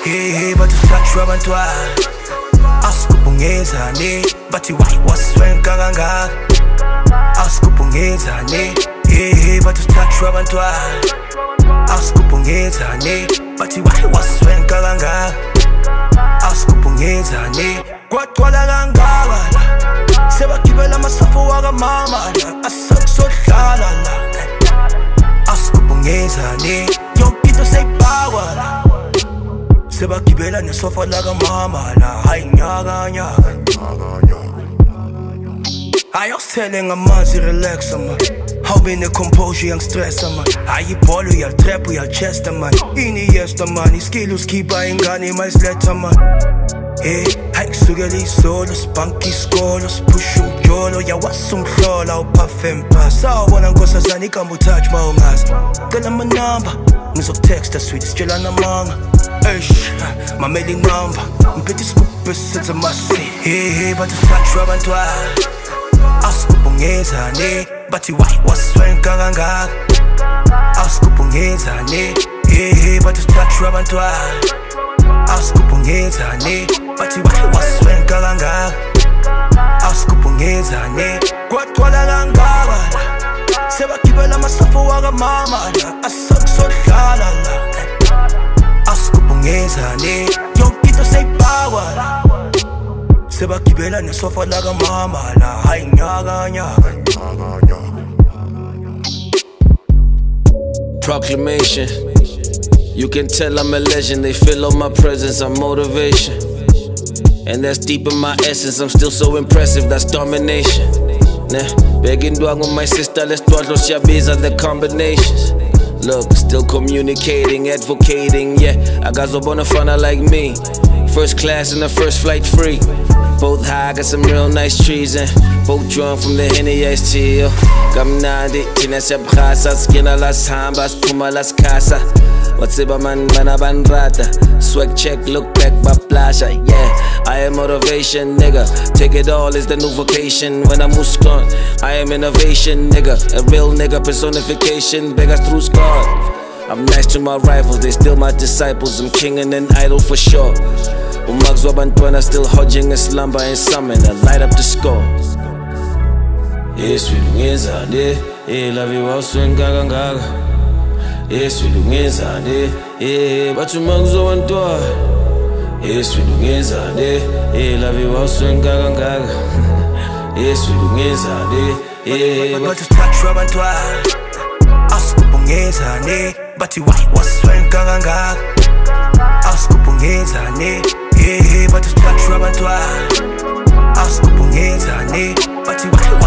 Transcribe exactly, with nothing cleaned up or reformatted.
Hey, hey, but usithathwa abantwana asikubhungezane bathi why waswenka kangaka asikubhungezane. Hey, hey, but usithathwa abantwana asikubhungezane bathi why waswenka kangaka asikubhungezane. Kwagcwala kangaka la sebagibela amasafo wakamama la asakusodlala la asikubhungezane yonke into seyibhawa la sebagibela nesofa lakamama la hayi nyaka nyaka. Ayosithele ngamanzi relaxa man, hawube ne-composure yangistressa man. Hayi ibhola uyalitrap uyalichesta man, ini yesta man, iskill usikhipha ingane mayisileta man. Hey, hayi kusukela izolo sibhanka isikolo siphusha umjolo yawasa umhlola uphafe empasa. Sawubona nkosazana igamba utouch ma ungazi cela amanamba ngizokutexta sweet sitshela namanga. Eish, mamela inamba ngiphethe isigubhu esisenza amasi. Hey, hey, bathi usithathwa abantwana asikubhungezane bathi why waswenka kangaka asikubhungezane. Hey, hey, bathi usithathwa abantwana asikubhungezane bathi why waswenka kangaka asikubhungezane. Kwagcwala kangaka la sebagibela amasafo wakamama la asakusodlala la asikubhungezane yonke into seyibhawa la sebagibela nesofa lakamama la hayi nyaka nyaka. Proclamation. You can tell I'm a legend. They feel on my presence, I'm motivation. And that's deep in my essence. I'm still so impressive, that's domination. Nah, begging dwang with my sister, let's do those shabiza, the combinations. Look, still communicating, advocating, yeah. I got Zobona fana like me. First class and the first flight free. Both high, got some real nice trees and both drunk from the Henny iced tea. Kamnandi, tina sebkhasa, skina las hambas, puma las casa. What's it man, man rata? Swag check, look back, baplasha, yeah. I am motivation, nigga. Take it all is the new vocation. When I move on, I am innovation, nigga. A real nigga personification, beggars through scars. I'm nice to my rivals, they still my disciples. I'm king and an idol for sure. Umags wabantwana still hodging a slumber and summon. I light up the score. Yes, we lungezane, eh, love you all swing gaga gaga. Yes, we lungezane, eh, but umags wabantwana. Yes, we lungezane, eh, love you all swing gaga gaga. Yes, we lungezane, eh, but usithathwa abantwana asikubhungezane bathi why waswenka kangaka asikubhungezane. Hey, hey, but usithathwa abantwana asikubhungezane bathi why